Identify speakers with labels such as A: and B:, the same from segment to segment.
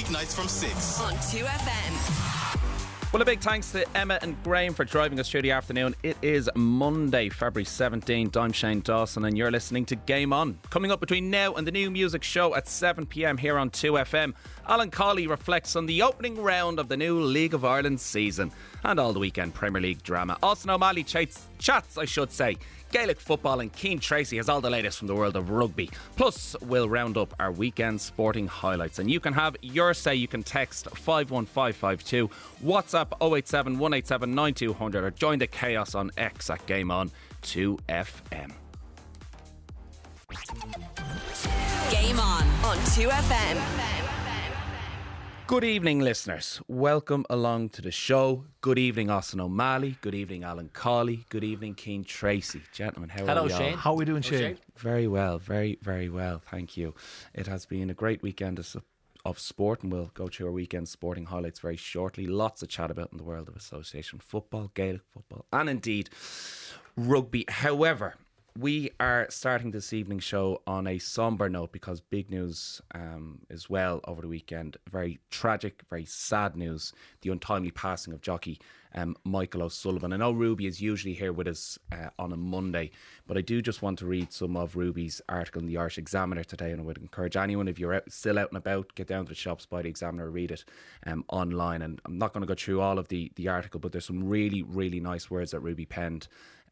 A: weeknights from 6
B: on 2FM.
C: Well, a big thanks to Emma and Graham for driving us through the afternoon. It is Monday, February 17th. I'm Shane Dawson and you're listening to Game On. Coming up between now and the new music show at 7pm here on 2FM, Alan Colley reflects on the opening round of the new League of Ireland season and all the weekend Premier League drama. Austin O'Malley chats, Gaelic football, and Cian Tracy has all the latest from the world of rugby. Plus, we'll round up our weekend sporting highlights. And you can have your say. You can text 51552, WhatsApp 087 187 9200, or join the chaos on X at Game On 2FM.
B: Game On 2FM.
C: Good evening, listeners. Welcome along to the show. Good evening, Austin O'Malley. Good evening, Alan Colley. Good evening, Cian Tracy. Gentlemen, how are we all?
D: Shane. How are we doing, Shane?
C: Very well, very, very well. Thank you. It has been a great weekend of sport, and we'll go through our weekend sporting highlights very shortly. Lots to chat about in the world of association football, Gaelic football, and indeed rugby. However, we are starting this evening's show on a sombre note because big news as well over the weekend. Very tragic, very sad news. The untimely passing of jockey Michael O'Sullivan. I know Ruby is usually here with us on a Monday, but I do just want to read some of Ruby's article in the Irish Examiner today, and I would encourage anyone, if you're still out and about, get down to the shops, buy the Examiner, read it online. And I'm not going to go through all of the article, but there's some really, really nice words that Ruby penned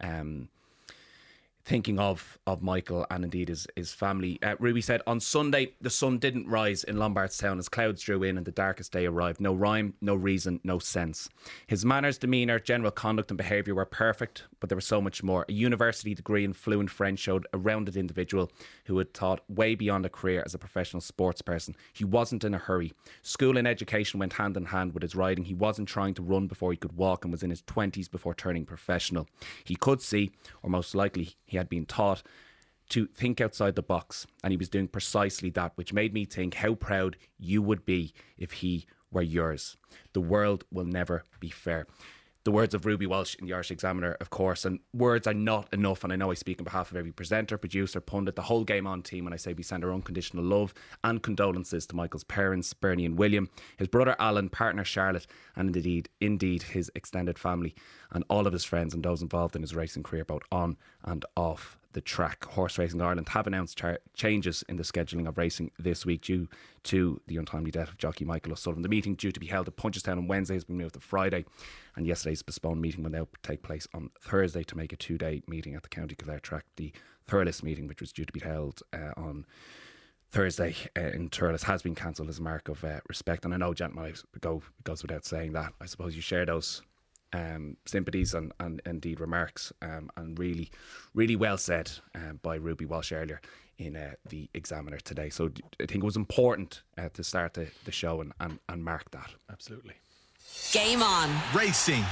C: thinking of Michael and indeed his family. Ruby said, on Sunday, the sun didn't rise in Lombardstown as clouds drew in and the darkest day arrived. No rhyme, no reason, no sense. His manners, demeanour, general conduct and behaviour were perfect, but there was so much more. A university degree in fluent French showed a rounded individual who had thought way beyond a career as a professional sports person. He wasn't in a hurry. School and education went hand in hand with his riding. He wasn't trying to run before he could walk and was in his 20s before turning professional. He could see, or most likely he had been taught, to think outside the box, and he was doing precisely that, which made me think how proud you would be if he were yours. The world will never be fair. The words of Ruby Walsh in the Irish Examiner, of course, and words are not enough, and I know I speak on behalf of every presenter, producer, pundit, the whole Game On team when I say we send our unconditional love and condolences to Michael's parents, Bernie and William, his brother Alan, partner Charlotte, and indeed his extended family and all of his friends and those involved in his racing career, both on and off the track. Horse Racing Ireland have announced changes in the scheduling of racing this week due to the untimely death of jockey Michael O'Sullivan. The meeting due to be held at Punchestown on Wednesday has been moved to Friday, and yesterday's postponed meeting will now take place on Thursday to make a 2-day meeting at the County Kildare track. The Thurles meeting, which was due to be held on Thursday in Thurles, has been cancelled as a mark of respect. And I know, gentlemen, it goes without saying that I suppose you share those sympathies and indeed remarks, and really, really well said by Ruby Walsh earlier in the Examiner today. So I think it was important to start the show and mark that.
D: Absolutely.
B: Game On.
A: Racing.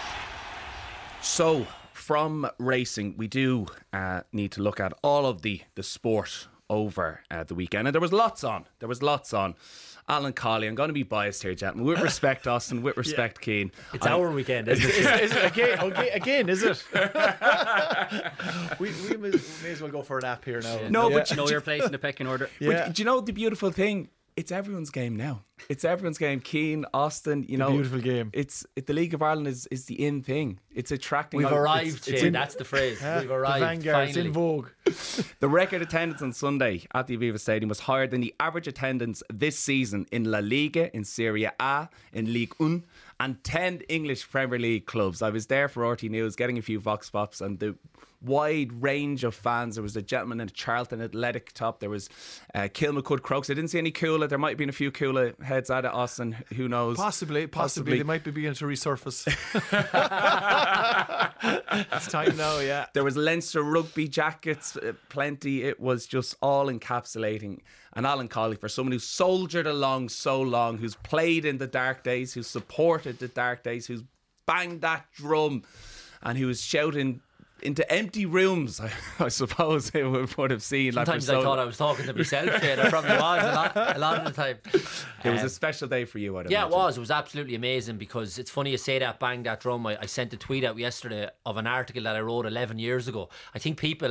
C: So from racing, we do need to look at all of the sport over the weekend, and there was lots on. Alan Colley, I'm going to be biased here, gentlemen. With respect, Austin. With respect, Cian.
D: It's our weekend, isn't it? Is it again? Is it? we may as well go for an app here now.
C: No,
E: but you know your place in the pecking order.
C: But do you know the beautiful thing? It's everyone's game now. It's everyone's game. Cian, Austin, you know,
D: beautiful game.
C: The League of Ireland is the in thing. It's attracting.
E: We've arrived, Shane. That's the phrase. We've arrived.
D: The vanguard. It's in vogue.
C: The record attendance on Sunday at the Aviva Stadium was higher than the average attendance this season in La Liga, in Serie A, in Ligue 1, and 10 English Premier League clubs. I was there for RT News, getting a few vox pops, and the wide range of fans. There was a gentleman in a Charlton Athletic top. There was Kilmacud Crokes. I didn't see any Coola. There might have been a few Coola heads at it, Austin. Who knows?
D: Possibly. They might be beginning to resurface. It's time now, yeah.
C: There was Leinster rugby jackets, plenty. It was just all encapsulating. And Alan Colley, for someone who's soldiered along so long, who's played in the dark days, who's supported the dark days, who's banged that drum, and who was shouting into empty rooms, I suppose it would have seen.
E: Sometimes I thought I was talking to myself, Shane. I probably was a lot of the time.
C: It was a special day for you, I'd
E: yeah,
C: imagine.
E: it was absolutely amazing, because it's funny you say that, bang that drum. I sent a tweet out yesterday of an article that I wrote 11 years ago. I think people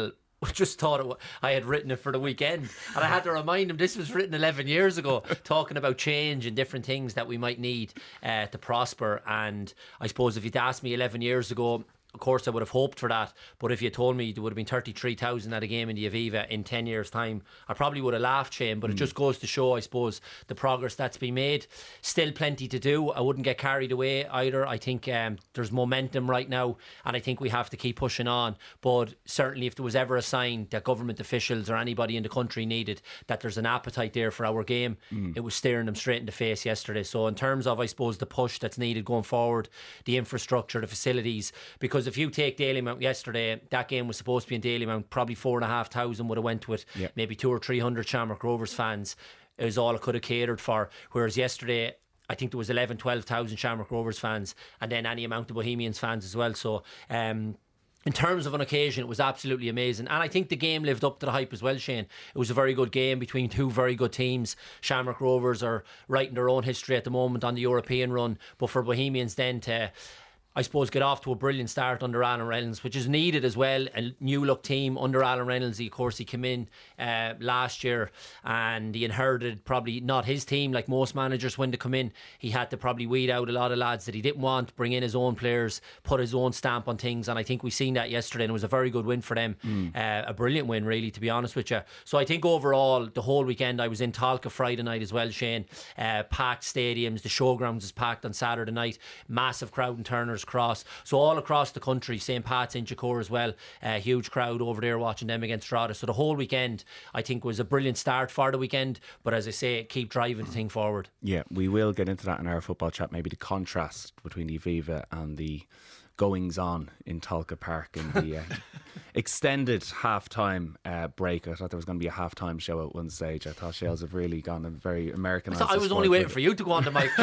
E: just thought I had written it for the weekend, and I had to remind him this was written 11 years ago, talking about change and different things that we might need to prosper. And I suppose if you'd asked me 11 years ago, of course I would have hoped for that, but if you told me there would have been 33,000 at a game in the Aviva in 10 years time, I probably would have laughed, Shane. But it just goes to show, I suppose, the progress that's been made. Still plenty to do. I wouldn't get carried away either. I think there's momentum right now, and I think we have to keep pushing on. But certainly if there was ever a sign that government officials or anybody in the country needed that there's an appetite there for our game, it was staring them straight in the face yesterday. So in terms of, I suppose, the push that's needed going forward, the infrastructure, the facilities, because if you take Dalymount yesterday, that game was supposed to be in Dalymount, probably 4,500 would have went to it, maybe 200 or 300 Shamrock Rovers fans. It was all it could have catered for. Whereas yesterday, I think there was 11,000, 12,000 Shamrock Rovers fans, and then any amount of Bohemians fans as well. So in terms of an occasion, it was absolutely amazing. And I think the game lived up to the hype as well, Shane. It was a very good game between two very good teams. Shamrock Rovers are writing their own history at the moment on the European run, but for Bohemians then to, I suppose, get off to a brilliant start under Alan Reynolds, which is needed as well. A new look team under Alan Reynolds. Of course, he came in last year and he inherited probably not his team like most managers when they come in. He had to probably weed out a lot of lads that he didn't want, bring in his own players, put his own stamp on things. And I think we've seen that yesterday, and it was a very good win for them. A brilliant win, really, to be honest with you. So I think overall, the whole weekend, I was in Talca Friday night as well, Shane. Packed stadiums, the showgrounds is packed on Saturday night. Massive crowd in Turner's Cross. So all across the country, St. Pat's in Inchicore as well, a huge crowd over there watching them against Strada. So the whole weekend, I think, was a brilliant start for the weekend. But as I say, keep driving the thing forward.
C: Yeah, we will get into that in our football chat, maybe the contrast between the Aviva and the goings on in Talca Park in the extended half-time break. I thought there was going to be a half-time show at one stage. I thought Shales have really gone a very Americanised.
E: I was only waiting for you to go on the mic.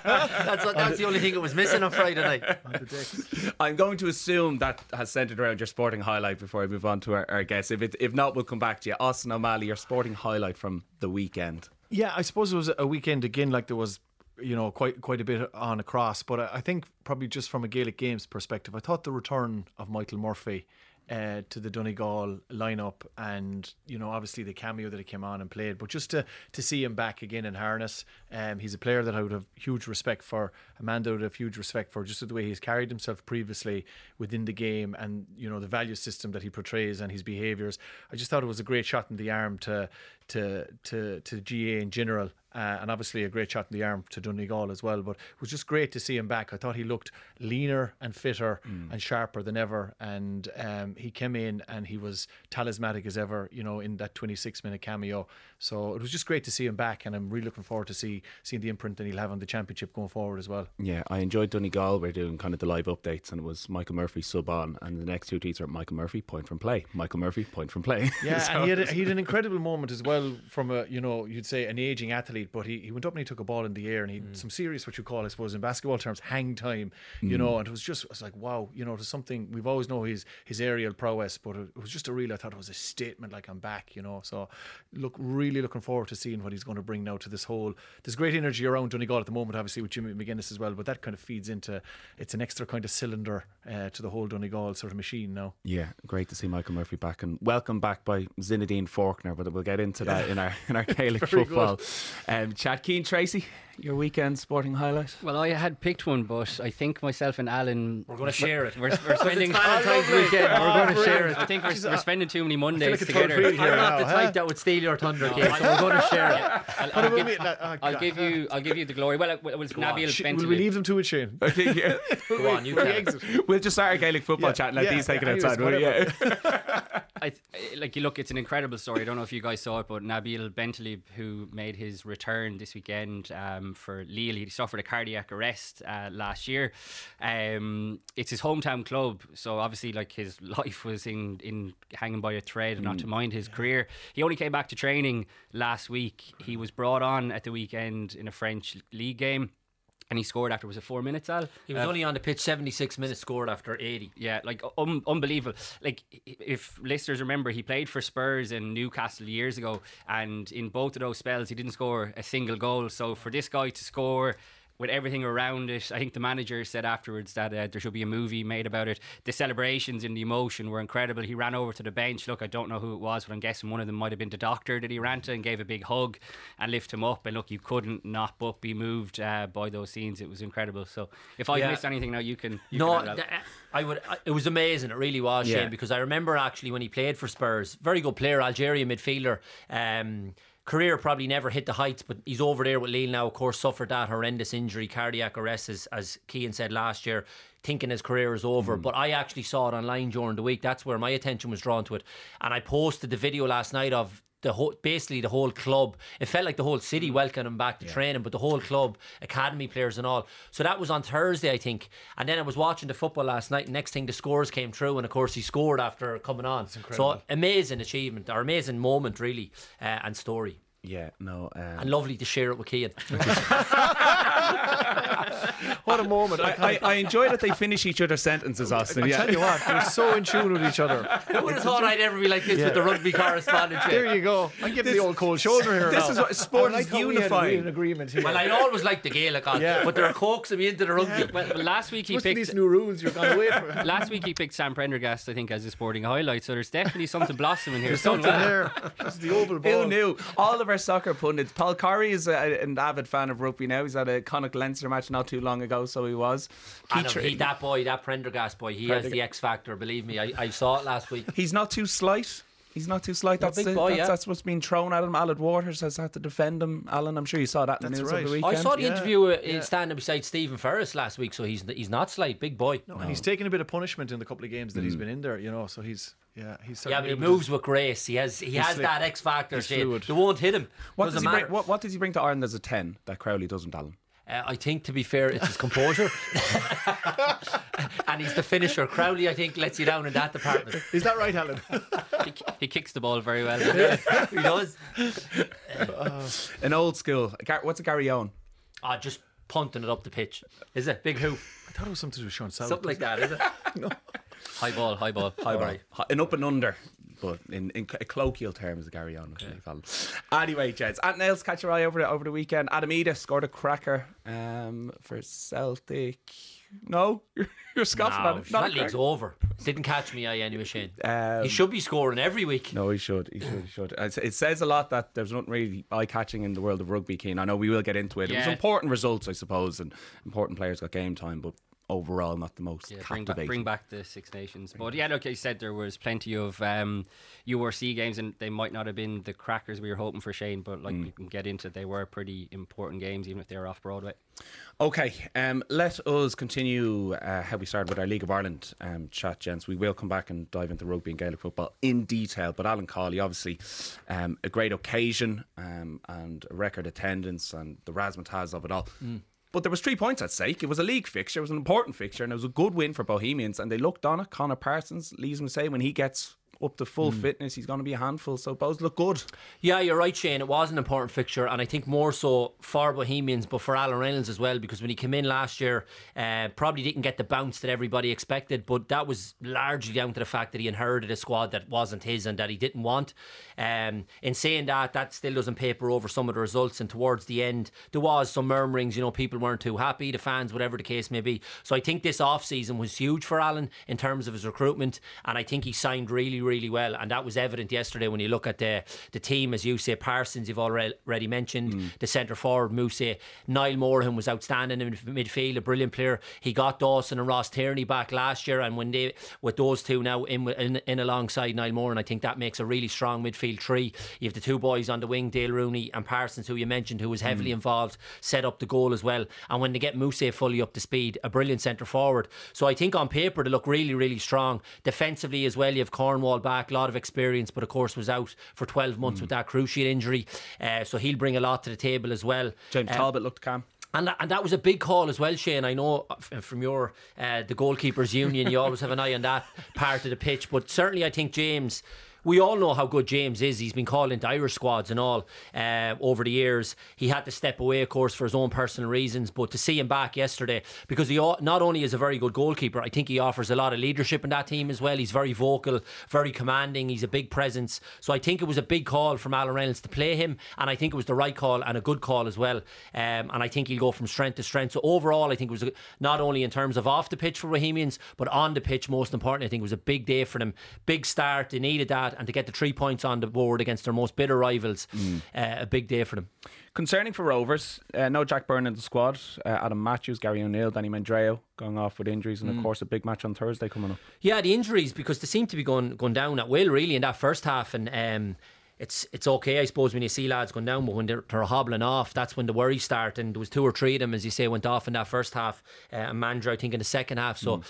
E: That's the only thing that was missing on Friday night.
C: I'm going to assume that has centred around your sporting highlight before I move on to our guests. If not, we'll come back to you. Austin O'Malley, your sporting highlight from the weekend.
D: Yeah, I suppose it was a weekend again, like there was, you know, quite a bit on across, but I think probably just from a Gaelic Games perspective, I thought the return of Michael Murphy to the Donegal lineup, and you know, obviously the cameo that he came on and played, but just to see him back again in harness. He's a player that I would have huge respect for. Amanda would have huge respect for, just the way he's carried himself previously within the game, and you know, the value system that he portrays and his behaviours. I just thought it was a great shot in the arm to GA in general. And obviously a great shot in the arm to Donegal as well. But it was just great to see him back. I thought he looked leaner and fitter and sharper than ever. And he came in and he was talismanic as ever, you know, in that 26-minute cameo. So it was just great to see him back, and I'm really looking forward to seeing the imprint that he'll have on the championship going forward as well.
C: Yeah, I enjoyed Donegal. We're doing kind of the live updates, and it was Michael Murphy sub on, and the next two tweets are Michael Murphy point from play, Michael Murphy point from play.
D: Yeah,
C: So
D: and he had an incredible moment as well from a, you know, you'd say an ageing athlete, but he went up and he took a ball in the air, and he had some serious, what you call, I suppose in basketball terms, hang time, you know, and it was like, wow, you know, it was something we've always known his aerial prowess, but it was just I thought it was a statement, like, I'm back, you know. So really looking forward to seeing what he's going to bring now to this whole, there's great energy around Donegal at the moment, obviously with Jimmy McGuinness as well, but that kind of feeds into, it's an extra kind of cylinder to the whole Donegal sort of machine now.
C: yeah, great to see Michael Murphy back, and welcome back by Zinedine Faulkner, but we'll get into that in our Gaelic football. Chad Keane, Tracy, your weekend sporting highlight?
A: Well, I had picked one, but I think myself and Alan,
E: We're going to share it.
A: we're spending
E: Valentine's weekend. We're going to share it.
A: I think we're spending too many Mondays
D: like a
A: together.
D: third wheel here.
E: I'm not the
D: now,
E: type that would steal your thunder, Kate, so we're going to share it.
A: I'll give you the glory. Well, Nabil spent
D: Will we leave them to it, Shane?
C: I think, yeah.
E: Go on, you can.
C: We'll just start our Gaelic football chat and let these take it outside.
D: anyways,
A: like, you look, it's an incredible story. I don't know if you guys saw it, but Nabil Bentaleb, who made his return this weekend for Lille, he suffered a cardiac arrest last year. It's his hometown club, so obviously, like, his life was in hanging by a thread, and not to mind his career. He only came back to training last week. He was brought on at the weekend in a French league game, and he scored after, was it 4 minutes, Al?
E: He was only on the pitch 76 minutes, scored after 80.
A: Yeah, like unbelievable. Like, if listeners remember, he played for Spurs and Newcastle years ago, and in both of those spells he didn't score a single goal. So for this guy to score with everything around it. I think the manager said afterwards that there should be a movie made about it. The celebrations and the emotion were incredible. He ran over to the bench. Look, I don't know who it was, but I'm guessing one of them might have been the doctor that he ran to and gave a big hug and lift him up. And look, you couldn't not but be moved by those scenes. It was incredible. So if I missed anything now, you can.
E: I would. It was amazing. It really was, Shane, because I remember actually when he played for Spurs, very good player, Algerian midfielder. Career probably never hit the heights, but he's over there with Lille now. Of course, suffered that horrendous injury, cardiac arrest, as Cian said last year, thinking his career is over. But I actually saw it online during the week. That's where my attention was drawn to it, and I posted the video last night of basically the whole club. It felt like the whole city welcomed him back to training, but the whole club, academy players and all. So that was on Thursday, I think. And then I was watching the football last night, and next thing the scores came through, and of course he scored after coming on. So amazing achievement, or amazing moment really, and story.
C: Yeah, no.
E: And lovely to share it with Cian.
D: What a moment.
C: I enjoy that they finish each other's sentences, Austin.
D: I tell you what, they're so in tune with each other.
E: Who would have thought I'd ever be like this with the rugby correspondent?
D: There you go. I'm getting the old cold shoulder here.
C: This
D: now.
C: is what sport is unifying.
D: An agreement here.
E: Well, I always liked the Gaelic on, but they're coaxing me into the rugby.
A: Well, last week he
D: What's these
A: picked.
D: new rules you're going away from?
A: Last week he picked Sam Prendergast, I think, as a sporting highlight. So there's definitely something blossoming here.
D: There's something there. This is the oval ball.
C: Who knew? All of our soccer pundits. Paul Corey is an avid fan of rugby now. He's had a Connacht Leinster match not too long ago, so he was.
E: That Prendergast boy, he has the X factor. Believe me, I saw it last week.
C: He's not too slight. That's
E: big boy,
C: that's what's been thrown at him. Alan Waters has had to defend him. Alan, I'm sure you saw that in the news over the weekend.
E: I saw the interview standing beside Stephen Ferris last week, so he's not slight, big boy.
D: No, and he's taken a bit of punishment in the couple of games that he's been in there, you know. So he's
E: but he moves with grace. He has that X factor. They won't hit him.
C: What does he bring to Ireland as a 10 that Crowley doesn't, Alan?
E: I think, to be fair, it's his composure. And he's the finisher. Crowley, I think, lets you down in that department.
D: Is that right, Alan?
A: He kicks the ball very well.
E: He does.
C: An old school. What's a Gary Owen?
E: Just punting it up the pitch. Is it? Big hoop.
D: I thought it was something to do with Sean Salad.
E: Something like that, is it?
D: No.
A: High ball.
C: An up and under. But in colloquial terms, Gary Owen. Anyway, gents, anything else catch your eye over the weekend? Adam Ida scored a cracker for Celtic. No, you're scoffing at it.
E: That league's over. Didn't catch me eye anyway, Shane. He should be scoring every week.
C: No, he should. It says a lot that there's nothing really eye-catching in the world of rugby, Cian. I know we will get into it. It was important results, I suppose, and important players got game time, but overall not the most captivating.
A: Bring back the Six Nations. But yeah, like I said, there was plenty of URC games, and they might not have been the crackers we were hoping for, Shane, but like we can get into it, they were pretty important games, even if they were off Broadway.
C: Okay, let us continue how we started with our League of Ireland chat, gents. We will come back and dive into rugby and Gaelic football in detail, but Alan Cawley, obviously a great occasion and a record attendance and the razzmatazz of it all. But there was 3 points at stake. It was a league fixture, it was an important fixture, and it was a good win for Bohemians, and they looked on it. Connor Parsons, Lees would say, when he gets up to full fitness, he's going to be a handful, so both look good.
E: Yeah, you're right, Shane. It was an important fixture, and I think more so for Bohemians, but for Alan Reynolds as well, because when he came in last year, probably didn't get the bounce that everybody expected, but that was largely down to the fact that he inherited a squad that wasn't his and that he didn't want. In saying that still doesn't paper over some of the results, and towards the end there was some murmurings, people weren't too happy, the fans, whatever the case may be. So I think this off-season was huge for Alan in terms of his recruitment, and I think he signed really well, and that was evident yesterday when you look at the team. As you say, Parsons, you've already mentioned, the centre forward Mousset. Niall Moorhan was outstanding in midfield, a brilliant player. He got Dawson and Ross Tierney back last year, and when they, with those two now in alongside Niall Moorhan, I think that makes a really strong midfield three. You have the two boys on the wing, Dale Rooney and Parsons, who you mentioned, who was heavily involved, set up the goal as well. And when they get Mousset fully up to speed, a brilliant centre forward. So I think on paper they look really strong. Defensively as well, you have Cornwall back, a lot of experience, but of course was out for 12 months with that cruciate injury, so he'll bring a lot to the table as well.
C: James Talbot looked calm.
E: And that was a big call as well, Shane. I know from your the goalkeepers union, you always have an eye on that part of the pitch, but certainly I think James we all know how good James is. He's been called into Irish squads and all over the years. He had to step away, of course, for his own personal reasons. But to see him back yesterday, because he not only is a very good goalkeeper, I think he offers a lot of leadership in that team as well. He's very vocal, very commanding. He's a big presence. So I think it was a big call from Alan Reynolds to play him, and I think it was the right call and a good call as well. And I think he'll go from strength to strength. So overall, I think it was not only in terms of off the pitch for Bohemians, but on the pitch, most importantly, I think it was a big day for them. Big start. They needed that, and to get the 3 points on the board against their most bitter rivals, a big day for them.
C: Concerning for Rovers, no Jack Byrne in the squad. Adam Matthews, Gary O'Neill, Danny Mandreo going off with injuries, and of course a big match on Thursday coming up. Yeah,
E: the injuries, because they seem to be going down at will really in that first half, and it's okay, I suppose, when you see lads going down, but when they're hobbling off, that's when the worries start. And there was 2 or 3 of them, as you say, went off in that first half, and Mandreo, I think, in the second half. So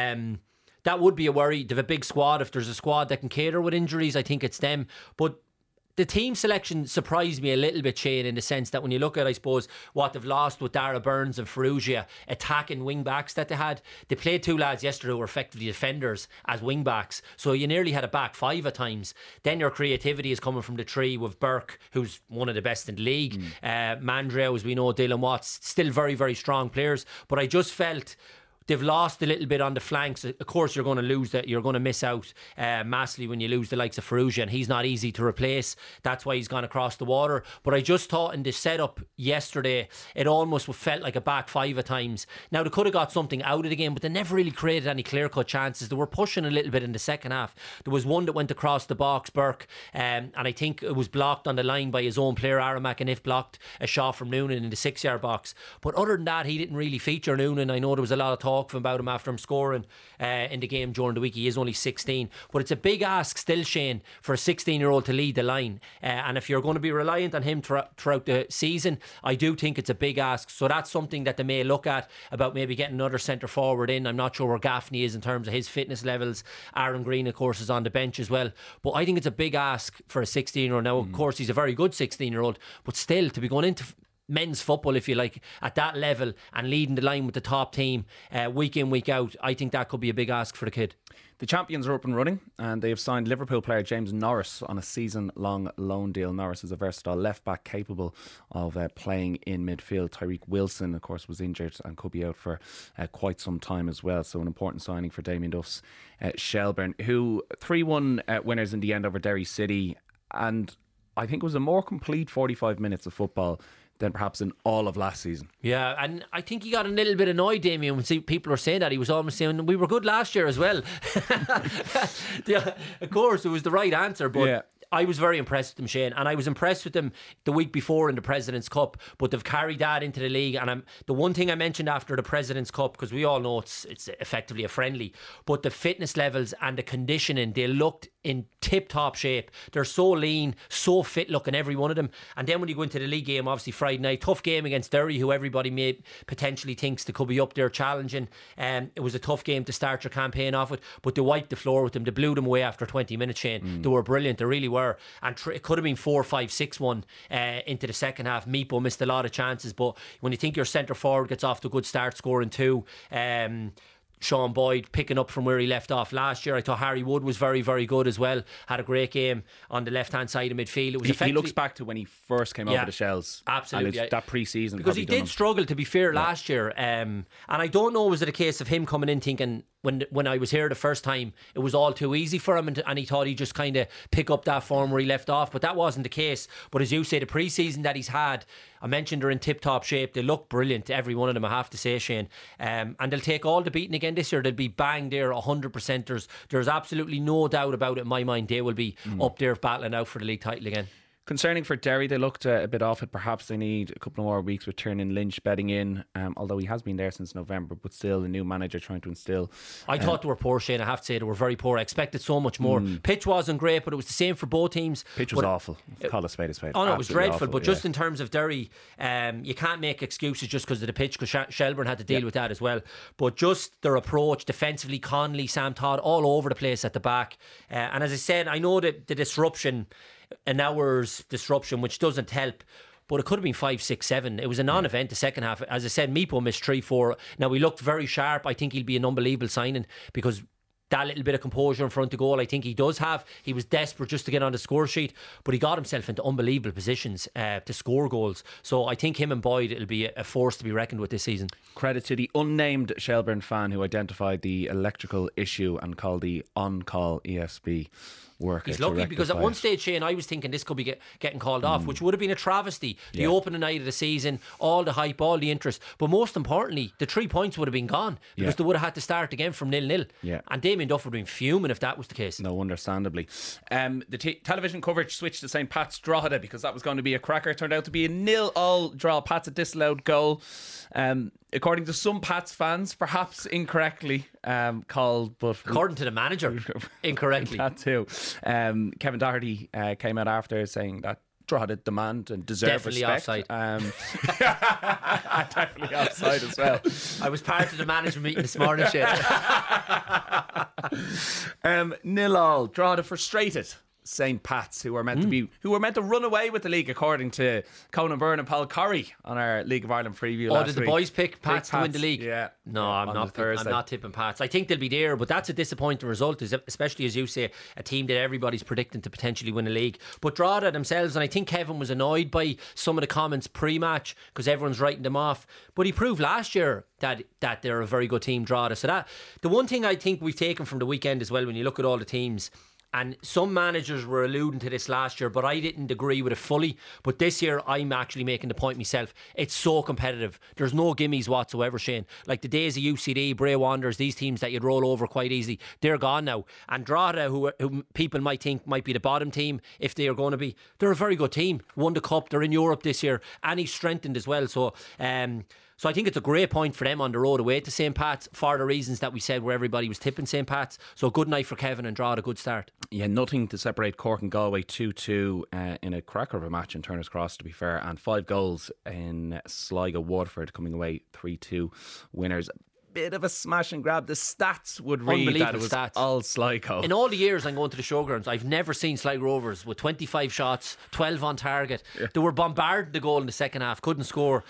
E: that would be a worry. They have a big squad. If there's a squad that can cater with injuries, I think it's them. But the team selection surprised me a little bit, Shane, in the sense that when you look at, I suppose, what they've lost with Dara Burns and Ferrugia, attacking wing backs that they had, they played 2 lads yesterday who were effectively defenders as wing backs. So you nearly had a back 5 at times. Then your creativity is coming from the 3 with Burke, who's one of the best in the league. Mandreo, as we know, Dylan Watts, still very, very strong players. But I just felt they've lost a little bit on the flanks. Of course, you're going to lose that. You're going to miss out massively when you lose the likes of Ferrugia, and he's not easy to replace. That's why he's gone across the water. But I just thought in the setup yesterday, it almost felt like a back 5 at times. Now, they could have got something out of the game, but they never really created any clear-cut chances. They were pushing a little bit in the second half. There was one that went across the box, Burke, and I think it was blocked on the line by his own player, Aaron McAniff, blocked a shot from Noonan in the 6-yard box. But other than that, he didn't really feature, Noonan. I know there was a lot of talk about him after him scoring in the game during the week. He is only 16, but it's a big ask still, Shane, for a 16-year-old to lead the line, and if you're going to be reliant on him throughout the season, I do think it's a big ask. So that's something that they may look at, about maybe getting another centre forward in. I'm not sure where Gaffney is in terms of his fitness levels. Aaron Green, of course, is on the bench as well, but I think it's a big ask for a 16-year-old. Now, of course, he's a very good 16-year-old, but still, to be going into men's football, if you like, at that level and leading the line with the top team week in, week out, I think that could be a big ask for the kid.
C: The champions are up and running, and they have signed Liverpool player James Norris on a season-long loan deal. Norris is a versatile left-back capable of playing in midfield. Tyreek Wilson, of course, was injured and could be out for quite some time as well. So an important signing for Damien Duff's Shelbourne, who 3-1 winners in the end over Derry City. And I think it was a more complete 45 minutes of football than perhaps in all of last season. Yeah,
E: and I think he got a little bit annoyed, Damien, when people were saying that. He was almost saying, we were good last year as well. Yeah, of course, it was the right answer, but yeah. I was very impressed with them, Shane, and I was impressed with them the week before in the President's Cup, but they've carried that into the league. And the one thing I mentioned after the President's Cup, because we all know it's effectively a friendly, but the fitness levels and the conditioning, they looked in tip-top shape. They're so lean, so fit looking, every one of them. And then when you go into the league game, obviously Friday night, tough game against Derry, who everybody may potentially thinks they could be up there challenging. It was a tough game to start your campaign off with, but they wiped the floor with them. They blew them away after 20 minutes, Shane. They were brilliant, they really were. And it could have been 4-5-6-1 into the second half. Meepo missed a lot of chances, but when you think your centre forward gets off to a good start, scoring 2, Sean Boyd picking up from where he left off last year. I thought Harry Wood was very, very good as well. Had a great game on the left-hand side of midfield. It was
C: he looks back to when he first came over the Shells.
E: Absolutely.
C: And that pre-season.
E: Because he did struggle, to be fair, last year. And I don't know, was it a case of him coming in thinking, when I was here the first time, it was all too easy for him, and he thought he'd just kind of pick up that form where he left off, but that wasn't the case. But as you say, the pre-season that he's had, I mentioned they're in tip-top shape. They look brilliant, every one of them, I have to say, Shane. And they'll take all the beating again this year. They'll be bang there 100%. There's absolutely no doubt about it in my mind. They will be up there battling out for the league title again.
C: Concerning for Derry, they looked a bit off it. Perhaps they need a couple more weeks with Tiernan Lynch bedding in, although he has been there since November, but still a new manager trying to instill.
E: I thought they were poor, Shane. I have to say they were very poor. I expected so much more. Pitch wasn't great, but it was the same for both teams.
C: Pitch was awful. Call a spade a spade.
E: Oh no, it was dreadful. Awful, but just in terms of Derry, you can't make excuses just because of the pitch, because Shelbourne had to deal with that as well. But just their approach defensively, Connolly, Sam Todd, all over the place at the back. And as I said, I know that the disruption, an hour's disruption, which doesn't help, but it could have been 5, 6, 7. It was a non-event the second half. As I said, Meepo missed 3, 4. Now, he looked very sharp. I think he'll be an unbelievable signing, because that little bit of composure in front of goal. I think he does have. He was desperate just to get on the score sheet, but he got himself into unbelievable positions to score goals. So I think him and Boyd, it'll be a force to be reckoned with this season.
C: Credit to the unnamed Shelbourne fan who identified the electrical issue and called the on-call ESB worker.
E: He's lucky because at one stage, Shane, I was thinking this could be getting called off, which would have been a travesty. The opening night of the season, all the hype, all the interest, but most importantly, the 3 points would have been gone because they would have had to start again from 0-0. And Damien Duff would have been fuming if that was the case.
C: No, understandably. The television coverage switched to St. Pat's Drogheda because that was going to be a cracker. It turned out to be a 0-0 draw. Pat's a disallowed goal. According to some Pats fans, perhaps incorrectly called, but
E: according to the manager, incorrectly.
C: That too. Kevin Doherty came out after saying that Drogheda demand and deserve
E: definitely
C: respect.
E: Offside.
C: Definitely offside as well.
E: I was part of the management meeting this morning, Shane.
C: 0-0. Drogheda frustrated St. Pat's, who were meant to run away with the league, according to Conan Byrne and Paul Curry on our League of Ireland preview last week.
E: Did the boys pick Pats to win the league?
C: Yeah.
E: No, I'm not tipping Pats. I think they'll be there, but that's a disappointing result, especially as you say, a team that everybody's predicting to potentially win a league. But Drogheda themselves, and I think Kevin was annoyed by some of the comments pre-match because everyone's writing them off. But he proved last year that they're a very good team, Drogheda. So that the one thing I think we've taken from the weekend as well, when you look at all the teams. And some managers were alluding to this last year, but I didn't agree with it fully. But this year, I'm actually making the point myself. It's so competitive. There's no gimmies whatsoever, Shane. Like the days of UCD, Bray Wanderers, these teams that you'd roll over quite easily, they're gone now. And Drogheda, who people might think might be the bottom team, if they are going to be, they're a very good team. Won the Cup, they're in Europe this year, and he's strengthened as well. So I think it's a great point for them on the road away to St. Pat's for the reasons that we said where everybody was tipping St. Pat's. So good night for Kevin and Drogheda, good start. Yeah,
C: nothing to separate Cork and Galway 2-2 in a cracker of a match in Turner's Cross, to be fair, and 5 goals in Sligo Waterford coming away 3-2 winners. Bit of a smash and grab. The stats would read that it was all Sligo.
E: In all the years I'm going to the showgrounds, I've never seen Sligo Rovers with 25 shots, 12 on target. They were bombarded the goal in the second half, couldn't score.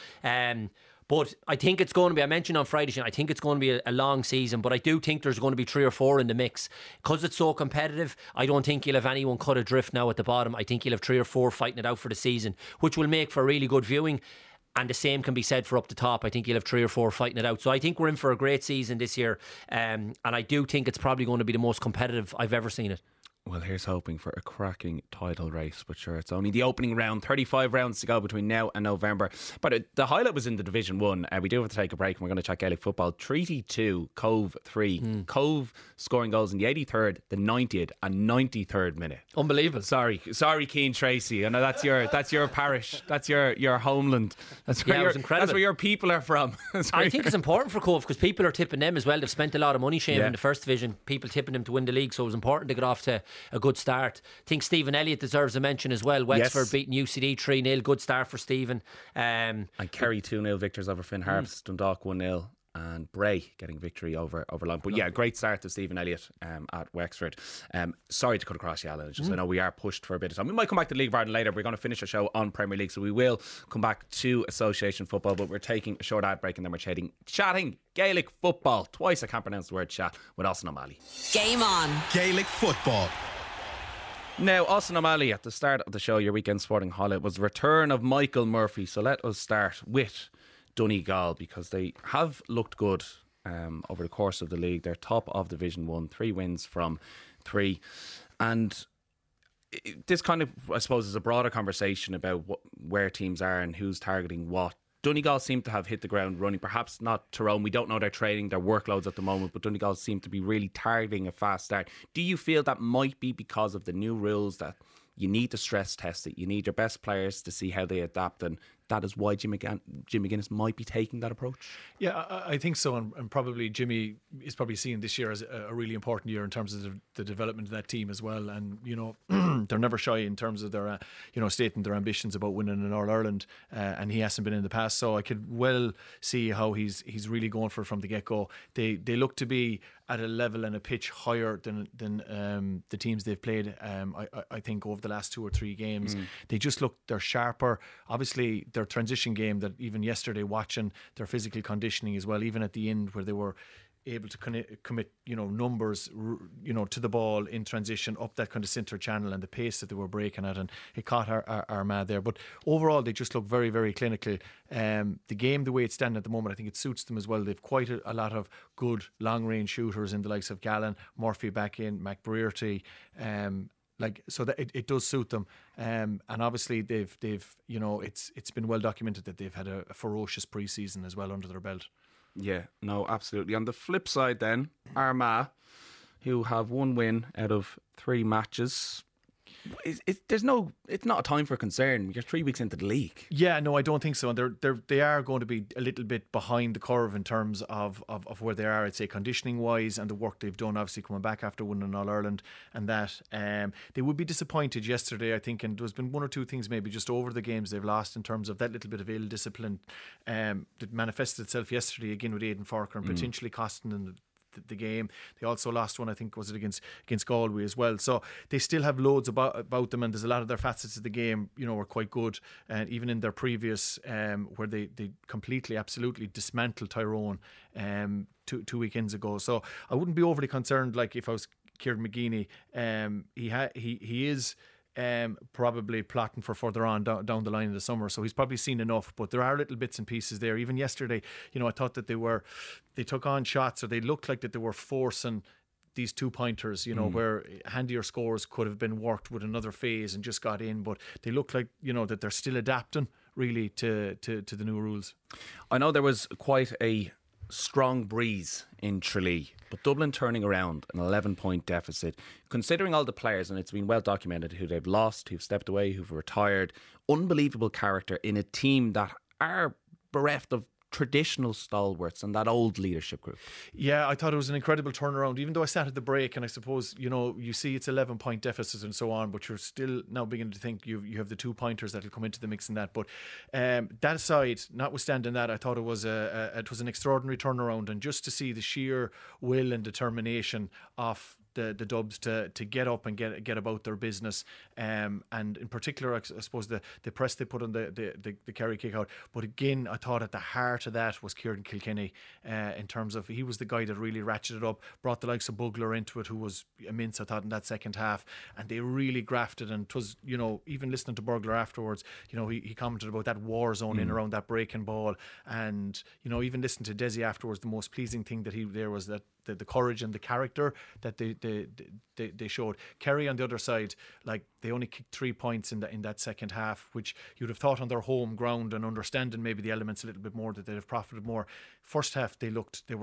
E: But I think it's going to be, I mentioned on Friday, I think it's going to be a long season, but I do think there's going to be 3 or 4 in the mix. Because it's so competitive, I don't think you'll have anyone cut adrift now at the bottom. I think you'll have 3 or 4 fighting it out for the season, which will make for really good viewing. And the same can be said for up the top. I think you'll have 3 or 4 fighting it out. So I think we're in for a great season this year. And I do think it's probably going to be the most competitive I've ever seen it.
C: Well, here's hoping for a cracking title race, but sure, it's only the opening round. 35 rounds to go between now and November. But the highlight was in the Division 1. We do have to take a break and we're going to chat Gaelic football. Treaty 2, Cove 3. Cove scoring goals in the 83rd, the 90th and 93rd minute.
E: Unbelievable.
C: Sorry, Keane Tracy. I know that's your parish. That's your homeland. That's where
E: it was incredible.
C: That's where your people are from.
E: I think it's important for Cove because people are tipping them as well. They've spent a lot of money, Shane, in the first division. People tipping them to win the league, so it was important to get off to a good start. I think Stephen Elliott deserves a mention as well. Wexford beating UCD 3-0. Good start for Stephen.
C: And Kerry 2-0 victors over Finn Harps. Dundalk 1-0. And Bray getting victory over Long. But yeah, great start to Stephen Elliott at Wexford. Sorry to cut across you, Alan. It's just I know we are pushed for a bit of time. We might come back to League of Ireland later. We're going to finish our show on Premier League, so we will come back to Association football. But we're taking a short ad break and then we're chatting Gaelic football. Twice I can't pronounce the word chat with Austin O'Malley.
B: Game on.
F: Gaelic football.
C: Now, Austin O'Malley, at the start of the show, your weekend sporting highlight was the return of Michael Murphy. So let us start with Donegal, because they have looked good over the course of the league. They're top of Division 1, 3 wins from 3. And this kind of, I suppose, is a broader conversation about where teams are and who's targeting what. Donegal seem to have hit the ground running. Perhaps not Tyrone. We don't know their training, their workloads at the moment, but Donegal seem to be really targeting a fast start. Do you feel that might be because of the new rules, that you need to stress test it, you need your best players to see how they adapt, and that is why Jim McGuinness might be taking that approach?
D: Yeah, I think so, and probably Jimmy is probably seeing this year as a really important year in terms of the development of that team as well. And you know, they're never shy in terms of their stating their ambitions about winning an All-Ireland, and he hasn't been in the past. So I could well see how he's really going for it from the get-go. They look to be at a level and a pitch higher than the teams they've played. I think over the last 2 or 3 games, they just they're sharper. Obviously, their transition game, that even yesterday watching their physical conditioning as well, even at the end where they were able to commit, numbers, to the ball in transition up that kind of centre channel, and the pace that they were breaking at, and it caught Armagh there. But overall, they just look very, very clinical. The game, the way it's standing at the moment, I think it suits them as well. They've quite a lot of good long range shooters in the likes of Gallen, Murphy back in, McBrearty. So that it does suit them, and obviously they've it's been well documented that they've had a ferocious pre-season as well under their belt.
C: Yeah, no, absolutely. On the flip side then, Armagh, who have 1 win out of 3 matches. It's not a time for concern. You're 3 weeks into the league.
D: Yeah, no, I don't think so. And they are going to be a little bit behind the curve in terms of where they are, I'd say, conditioning wise, and the work they've done, obviously coming back after winning All Ireland and that. They would be disappointed yesterday, I think, and there's been 1 or 2 things maybe just over the games they've lost in terms of that little bit of ill discipline that manifested itself yesterday again with Aidan Farker and potentially costing them the game. They also lost one, I think, was it against Galway as well. So they still have loads about them, and there's a lot of their facets of the game, were quite good. And even in their previous, where they completely, absolutely dismantled Tyrone 2 weekends ago. So I wouldn't be overly concerned. Like if I was Kieran McGeeney, he is probably plotting for further on down the line in the summer, so he's probably seen enough. But there are little bits and pieces there. Even yesterday, I thought that they took on shots, or they looked like that they were forcing these 2-pointers, where handier scores could have been worked with another phase and just got in. But they look like that they're still adapting really to the new rules.
C: I know there was quite a strong breeze in Tralee, but Dublin turning around an 11-point deficit, considering all the players, and it's been well documented who they've lost, who've stepped away, who've retired. Unbelievable character in a team that are bereft of traditional stalwarts and that old leadership group.
D: Yeah, I thought it was an incredible turnaround, even though I sat at the break, and I suppose you see it's 11-point deficit and so on, but you're still now beginning to think you have the 2-pointers that'll come into the mix in that. But that aside, notwithstanding that, I thought it was an extraordinary turnaround, and just to see the sheer will and determination of the Dubs to get up and get about their business, and in particular, I suppose the press they put on the Kerry kick out. But again, I thought at the heart of that was Kieran Kilkenny, in terms of he was the guy that really ratcheted up, brought the likes of Bugler into it, who was immense, I thought, in that second half, and they really grafted. And it was, even listening to Bugler afterwards, he commented about that war zone in around that breaking ball, and even listening to Desi afterwards, the most pleasing thing that there was that the courage and the character that they showed. Kerry on the other side, like, they only kicked 3 points in that second half, which you'd have thought on their home ground, and understanding maybe the elements a little bit more, that they'd have profited more. First half they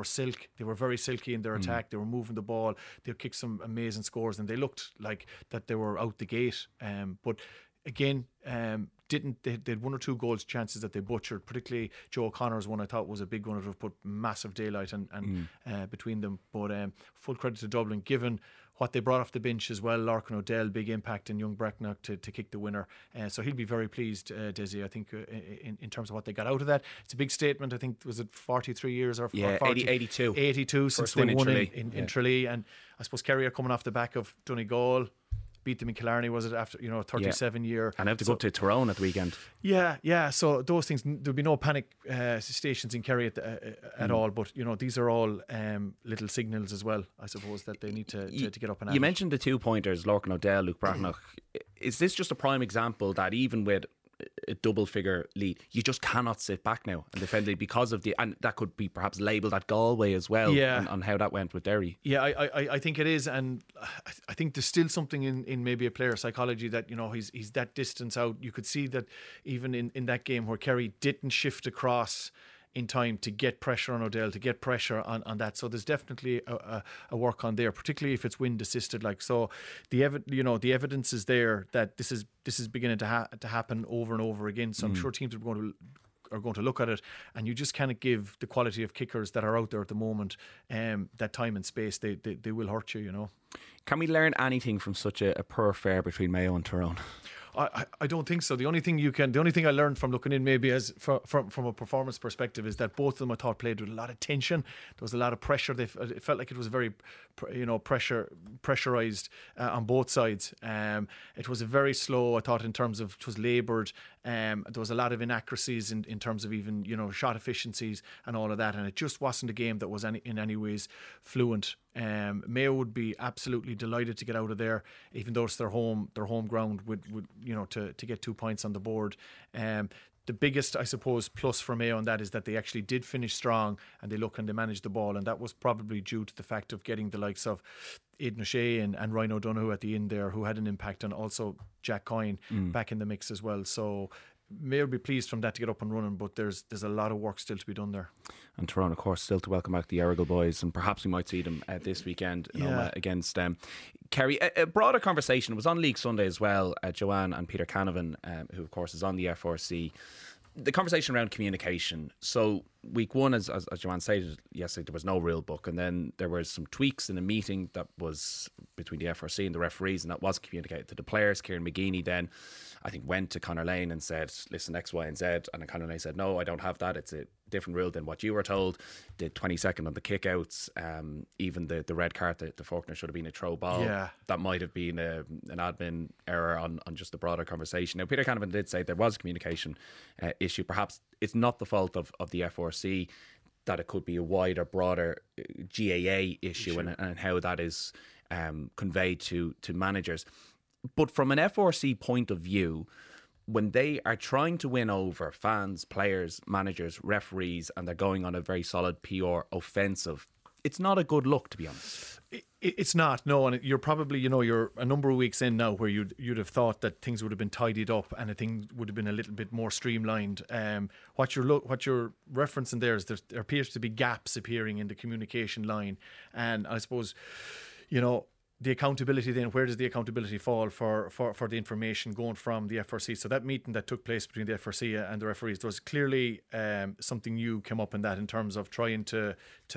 D: were very silky in their attack. They were moving the ball, they kicked some amazing scores, and they looked like that they were out the gate, but again, they had 1 or 2 goals chances that they butchered, particularly Joe O'Connor's one I thought was a big one that would have put massive daylight and between them. But full credit to Dublin, given what they brought off the bench as well. Larkin O'Dell, big impact, and young Brecknock to kick the winner. So he'll be very pleased, Desi, I think, in terms of what they got out of that. It's a big statement. I think, was it 43 years or
C: 82
D: since they won in Tralee. And I suppose Kerry are coming off the back of Donegal, beat them in Killarney, was it, after 37 year,
C: and have to go up to Tyrone at the weekend.
D: Yeah. So those things, there'll be no panic stations in Kerry at all. But these are all little signals as well, I suppose, that they need to get up and.
C: You mentioned the 2-pointers, Larkin O'Dell, Luke Brecknock. Is this just a prime example that even with a double figure lead, you just cannot sit back now and defend it because of and that could be perhaps labelled at Galway as well, on how that went with Derry?
D: Yeah, I think it is, and I think there's still something in maybe a player psychology that he's that distance out. You could see that even in that game where Kerry didn't shift across in time to get pressure on O'Dell, to get pressure on that. So there's definitely a work on there, particularly if it's wind assisted. Like, so the evidence is there that this is beginning to happen over and over again. So I'm sure teams are going to look at it, and you just can't give the quality of kickers that are out there at the moment that time and space. They will hurt you.
C: Can we learn anything from such a poor fare between Mayo and Tyrone?
D: I don't think so. The only thing I learned from looking in, maybe as from a performance perspective, is that both of them, I thought, played with a lot of tension. There was a lot of pressure. It felt like it was very, pressurized on both sides. It was a very slow, I thought, in terms of, it was laboured. There was a lot of inaccuracies in terms of even, shot efficiencies and all of that, and it just wasn't a game that was in any ways fluent. Mayo would be absolutely delighted to get out of there, even though it's their home ground, to get 2 points on the board. The biggest, I suppose, plus for Mayo on that is that they actually did finish strong, and they managed the ball, and that was probably due to the fact of getting the likes of Aidan O'Shea and Ryan O'Donoghue at the end there, who had an impact, and also Jack Coyne back in the mix as well. So Mayo will be pleased from that to get up and running, but there's a lot of work still to be done there.
C: And Tyrone, of course, still to welcome back the Errigal boys, and perhaps we might see them this weekend against Kerry. A broader conversation was on League Sunday as well. Joanne and Peter Canavan, who of course is on the FRC. The conversation around communication. So week one, as Joanne stated yesterday, there was no rule book, and then there were some tweaks in a meeting that was between the FRC and the referees, and that was communicated to the players. Kieran McGeeney then, I think, went to Conor Lane and said, listen, X, Y and Z, and then Conor Lane said, no, I don't have that, it's a different rule than what you were told. Did 22nd on the kickouts, even the red card, the Faulkner should have been a throw ball. That might have been an admin error on just the broader conversation. Now Peter Canavan did say there was a communication issue. Perhaps it's not the fault of the FRC, that it could be a wider, broader GAA issue. And how that is conveyed to managers. But from an FRC point of view, when they are trying to win over fans, players, managers, referees, and they're going on a very solid PR offensive, it's not a good look, to be honest.
D: It's not, no, and you're probably, you're a number of weeks in now where you'd have thought that things would have been tidied up and things would have been a little bit more streamlined. What you're referencing there is there appears to be gaps appearing in the communication line, and I suppose, the accountability then, where does the accountability fall for the information going from the FRC? So that meeting that took place between the FRC and the referees, there was clearly something new came up in that, in terms of trying to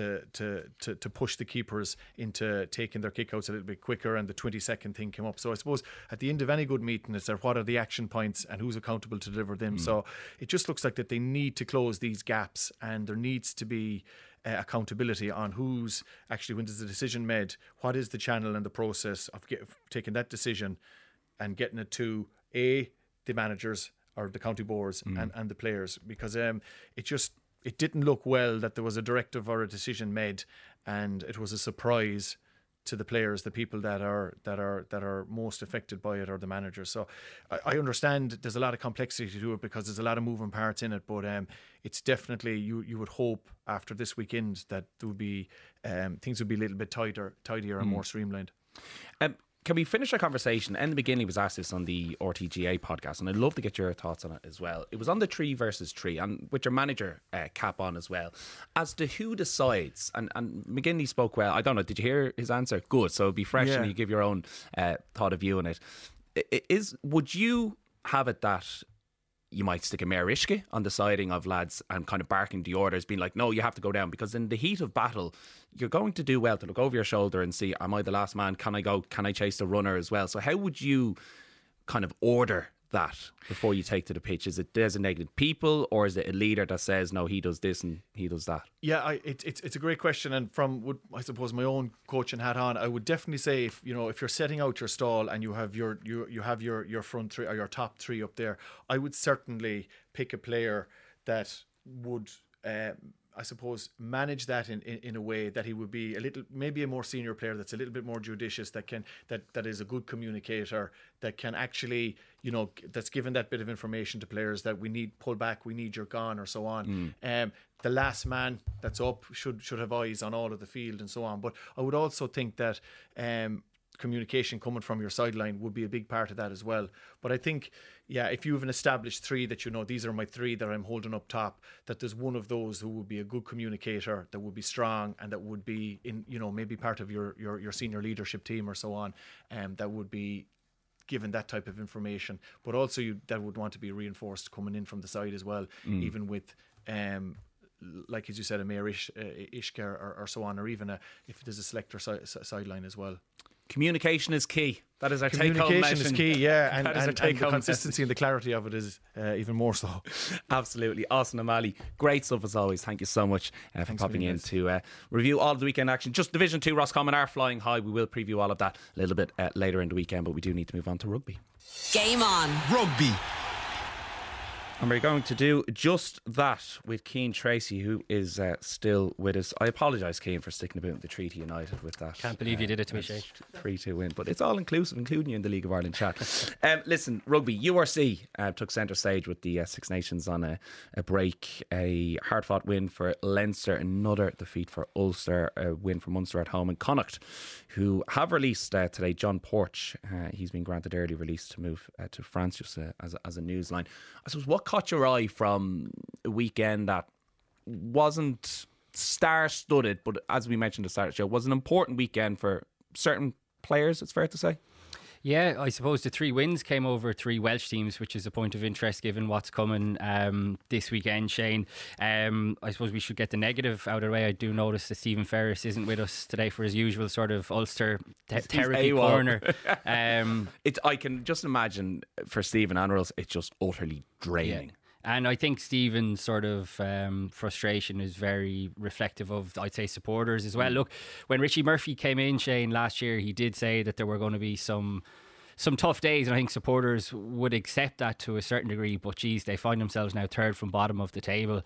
D: push the keepers into taking their kickouts a little bit quicker, and the 20-second thing came up. So I suppose at the end of any good meeting, it's what are the action points and who's accountable to deliver them. So it just looks like that they need to close these gaps, and there needs to be accountability on who's actually, when is the decision made, what is the channel and the process of taking that decision and getting it to the managers or the county boards and the players, because it didn't look well that there was a directive or a decision made, and it was a surprise to the players. The people that are most affected by it are the managers. So I understand there's a lot of complexity to it, because there's a lot of moving parts in it, but it's definitely, you would hope after this weekend that there would be things would be a little bit tidier and more streamlined.
C: Can we finish our conversation? In the beginning, was asked this on the RTGA podcast, and I'd love to get your thoughts on it as well. It was on the 3 versus 3, and with your manager cap on as well, as to who decides. And McGinley spoke well. I don't know, did you hear his answer? Good. So it'd be fresh, and you give your own thought of view on it. Would you have it that you might stick a Mayor Ishke on the siding of lads and kind of barking the orders, being like, no, you have to go down? Because in the heat of battle, you're going to do well to look over your shoulder and see, am I the last man? Can I go? Can I chase the runner as well? So how would you kind of order that before you take to the pitch? Is it designated people, or is it a leader that says, no, he does this and he does that?
D: Yeah, it's a great question, and from, I suppose, my own coaching hat on, I would definitely say, if you're setting out your stall and you have your front three or your top three up there, I would certainly pick a player that would I suppose manage that in a way that he would be maybe a more senior player that's a little bit more judicious, that is a good communicator, that can actually, that's given that bit of information to players that we need pull back, we need your gone, or so on. The last man that's up should have eyes on all of the field and so on. But I would also think that communication coming from your sideline would be a big part of that as well. But I think, if you have an established 3 that these are my 3 that I'm holding up top, that there's one of those who would be a good communicator, that would be strong, and that would be in, maybe part of your senior leadership team or so on, that would be given that type of information. But also that would want to be reinforced coming in from the side as well, even with like as you said, a Mayor Ishke or so on, or even if there's a selector sideline as well.
C: Communication is key. That is our take-home message.
D: Communication is key, and the consistency and the clarity of it is even more so.
C: Absolutely. Austin O'Malley, great stuff as always. Thank you so much for popping in to review all of the weekend action. Just Division 2, Roscommon are flying high. We will preview all of that a little bit later in the weekend, but we do need to move on to rugby.
B: Game on.
F: Rugby.
C: And we're going to do just that with Cian Tracy, who is still with us. I apologise, Cian, for sticking about the Treaty United with that.
A: Can't believe you did it to me, Shane.
C: 3-2 win, but it's all inclusive, including you in the League of Ireland chat. Listen, rugby, URC took centre stage with the Six Nations on a break. A hard-fought win for Leinster, another defeat for Ulster, a win for Munster at home. And Connacht, who have released today John Porch. He's been granted early release to move to France, just as a news line. I suppose, what caught your eye from a weekend that wasn't star-studded, but as we mentioned at the start of the show, was an important weekend for certain players, it's fair to say?
A: Yeah, I suppose the 3 wins came over 3 Welsh teams, which is a point of interest given what's coming this weekend, Shane. I suppose we should get the negative out of the way. I do notice that Stephen Ferris isn't with us today for his usual sort of Ulster therapy corner.
C: I can just imagine for Stephen Anrils, it's just utterly draining.
A: Yeah. And I think Stephen's sort of frustration is very reflective of, I'd say, supporters as well. Look, when Richie Murphy came in, Shane, last year, he did say that there were going to be some tough days, and I think supporters would accept that to a certain degree. But geez, they find themselves now third from bottom of the table.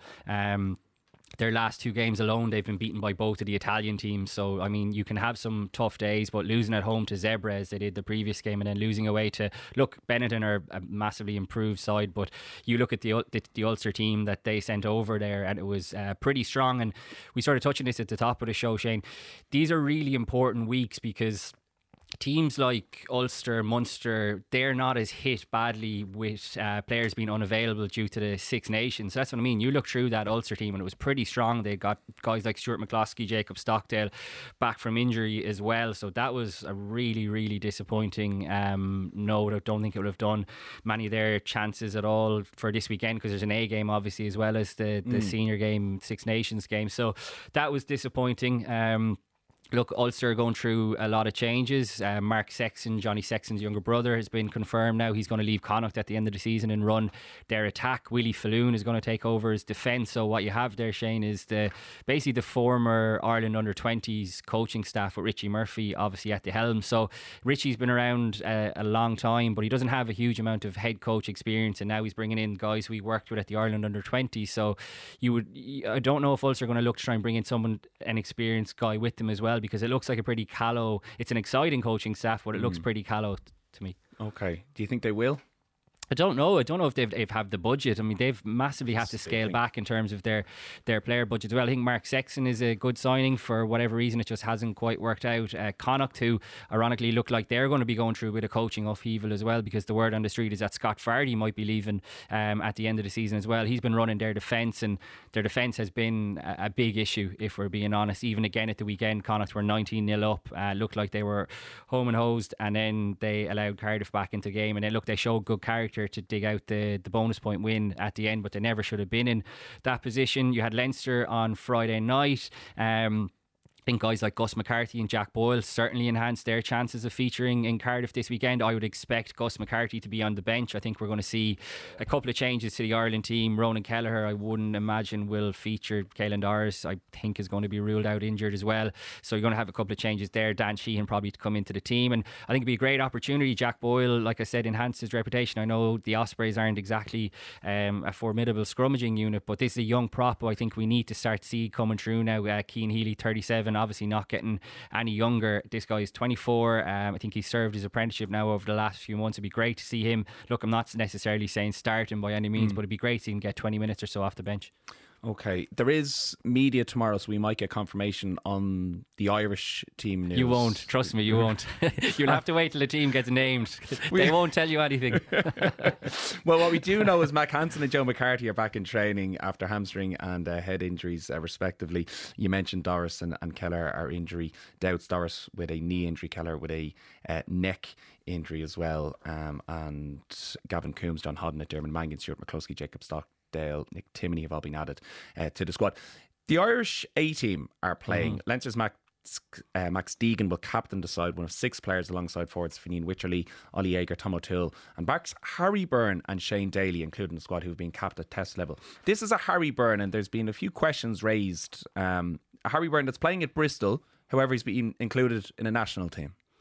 A: Their last 2 games alone, they've been beaten by both of the Italian teams. So, I mean, you can have some tough days, but losing at home to Zebra as they did the previous game, and then losing away to, look, Benetton are a massively improved side, but you look at the Ulster team that they sent over there, and it was pretty strong. And we started touching this at the top of the show, Shane. These are really important weeks because teams like Ulster, Munster, they're not as hit badly with players being unavailable due to the Six Nations. So that's what I mean. You look through that Ulster team and it was pretty strong. They got guys like Stuart McCloskey, Jacob Stockdale back from injury as well. So that was a really, really disappointing note. I don't think it would have done many of their chances at all for this weekend, because there's an A game obviously as well as the senior game, Six Nations game. So that was disappointing. Look, Ulster are going through a lot of changes. Mark Sexton, Johnny Sexton's younger brother, has been confirmed now. He's going to leave Connacht at the end of the season and run their attack. Willie Falloon is going to take over his defence. So what you have there, Shane, is basically the former Ireland under-20s coaching staff with Richie Murphy obviously at the helm. So Richie's been around a long time, but he doesn't have a huge amount of head coach experience, and now he's bringing in guys who he worked with at the Ireland under-20s. So I don't know if Ulster are going to look to try and bring in an experienced guy with them as well, because it looks like a pretty callow, it's an exciting coaching staff, but it looks pretty callow to me.
C: Okay. Do you think they will?
A: I don't know if they've have the budget. I mean, they've massively had to scale back in terms of their player budget as well. I think Mark Sexton is a good signing. For whatever reason, it just hasn't quite worked out. Connacht, who ironically look like they're going to be going through a bit of coaching upheaval as well, because the word on the street is that Scott Fardy might be leaving at the end of the season as well. He's been running their defence, and their defence has been a big issue, if we're being honest. Even again at the weekend, Connacht were 19-0 up, looked like they were home and hosed, and then they allowed Cardiff back into the game, and then look, they showed good character to dig out the bonus point win at the end, but they never should have been in that position. You had Leinster on Friday night. I think guys like Gus McCarthy and Jack Boyle certainly enhanced their chances of featuring in Cardiff this weekend. I would expect Gus McCarthy to be on the bench. I think we're going to see a couple of changes to the Ireland team. Ronan Kelleher, I wouldn't imagine, will feature. Caelan Doris, I think, is going to be ruled out injured as well. So you're going to have a couple of changes there. Dan Sheehan probably to come into the team, and I think it'd be a great opportunity. Jack Boyle, like I said, enhanced his reputation. I know the Ospreys aren't exactly a formidable scrummaging unit, but this is a young prop who I think we need to start to see coming through now. Cian Healy, 37, obviously not getting any younger. This guy is 24. I think he's served his apprenticeship now over the last few months. It'd be great to see him. Look, I'm not necessarily saying start him by any means, but it'd be great to see him get 20 minutes or so off the bench.
C: Okay, there is media tomorrow, so we might get confirmation on the Irish team news.
A: You won't, trust me, you won't. You'll have to wait till the team gets named. They won't tell you anything.
C: Well, what we do know is Mac Hansen and Joe McCarthy are back in training after hamstring and head injuries respectively. You mentioned Doris and Keller are injury doubts. Doris with a knee injury, Keller with a neck injury as well, and Gavin Coombs, John Hodden, Dermot Mangan, Stuart McCloskey, Jacob Stockdale, Nick Timoney have all been added to the squad. The Irish A team are playing. Leinster's Max Deegan will captain the side, one of 6 players alongside forwards Fineen Wycherley, Ollie Yeager, Tom O'Toole, and backs Harry Byrne and Shane Daly, including the squad, who've been capped at test level. This is a Harry Byrne, and there's been a few questions raised. A Harry Byrne that's playing at Bristol, however, he's been included in a national team.